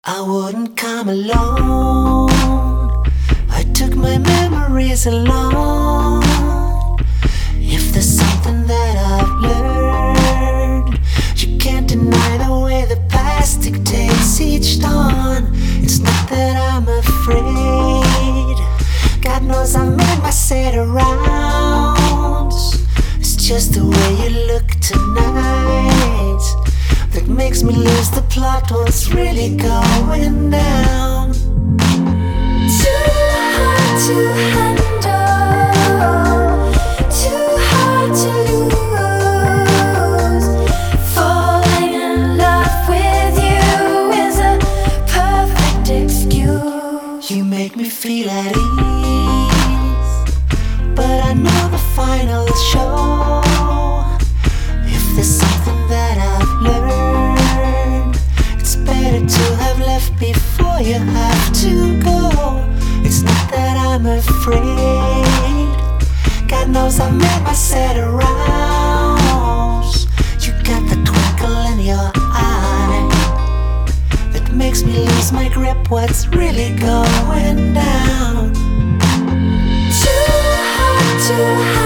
I wouldn't come alone. I took my memories along. If there's something that I've learned, you can't deny the way the past dictates each dawn. It's not that I'm afraid. God knows I've made my set of rounds. It's just the way you look tonight that makes me lose the plot. What's really going down? Too hard to handle, too hard to lose. Falling in love with you is a perfect excuse. You make me feel at ease, but I know the final show. If there's something that I've learned, it's better to have left before you have to go. It's not that I'm afraid. God knows I've made my set of rounds. You got the twinkle in your eye that makes me lose my grip. What's really going down? Too hard to